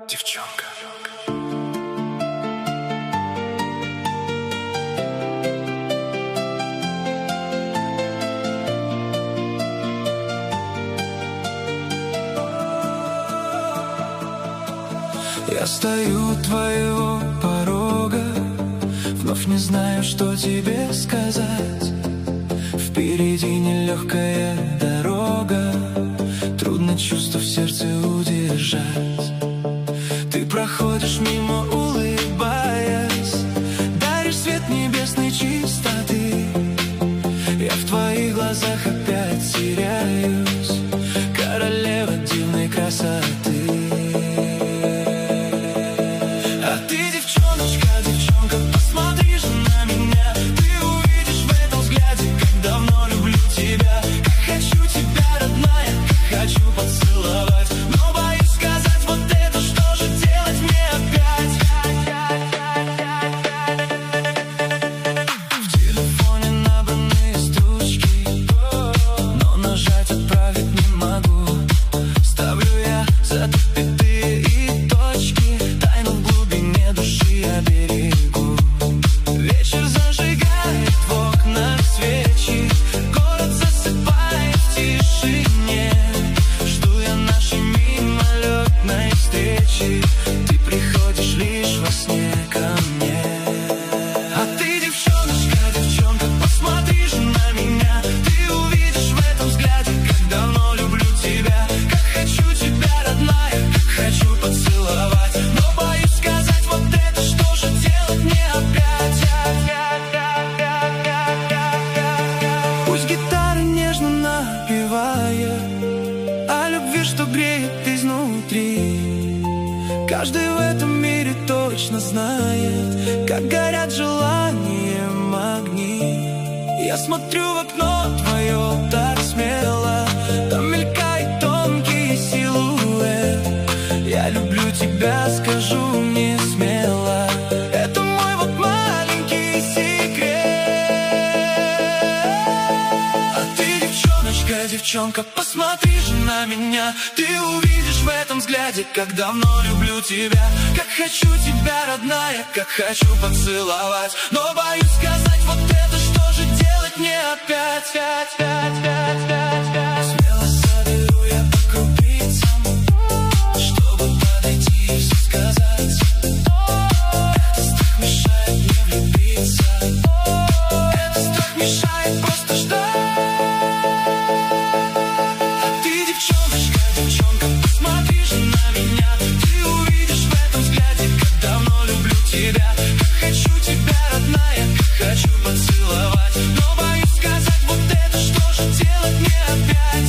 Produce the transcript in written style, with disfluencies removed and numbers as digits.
девчонка. Я стою у твоего порога, вновь не знаю, что тебе сказать. Впереди нелегкая дорога, трудно чувство в сердце удержать. Ты проходишь мимо, улыбаясь, даришь свет небесной чистоты. Я в твоих глазах опять теряюсь, королева дивной красоты. А ты девчоночка, девчонка, посмотри же на меня. Ты увидишь в этом взгляде, как давно люблю тебя. Как хочу тебя, родная, как хочу поцеловать. Но боюсь сказать вот это, что же делать мне опять? В телефоне набранные строчки, но нажать отправить не могу. Ставлю я запятые и точки, тайну в глубине души я берегу. Вечер зажигает в окнах свечи, город засыпает в тишине. Жду я нашей мимолетной встречи, ты приходишь лишь во сне ко мне. А ты девчоночка, девчонка, посмотри же на меня. Ты увидишь в этом взгляде, как давно люблю тебя. Как хочу тебя, родная, как хочу поцеловать. Но боюсь сказать вот это, что же делать мне опять? Пусть гитара нежно напевает о любви, что греет изнутри. Каждый в этом мире точно знает, как горят желанием огни. Я смотрю в окно твое так смело, там мелькает тонкий силуэт. Я люблю тебя, скажу мне смело, это мой вот маленький секрет. А ты девчоночка, девчонка, посмотри же на меня. Ты увидишь в этом взгляде, как давно люблю тебя. Как хочу тебя, родная, как хочу поцеловать. Но боюсь сказать вот это, что же делать мне опять? Смело соберу я по крупицам, чтобы подойти и все сказать. Этот страх мешает мне влюбиться, этот страх мешает просто ждать. А ты девчоночка, девчонка, посмотри же на меня. Ты увидишь в этом взгляде, как давно люблю тебя. Как хочу тебя, родная, как хочу поцеловать. Но боюсь сказать вот это, что же делать мне опять?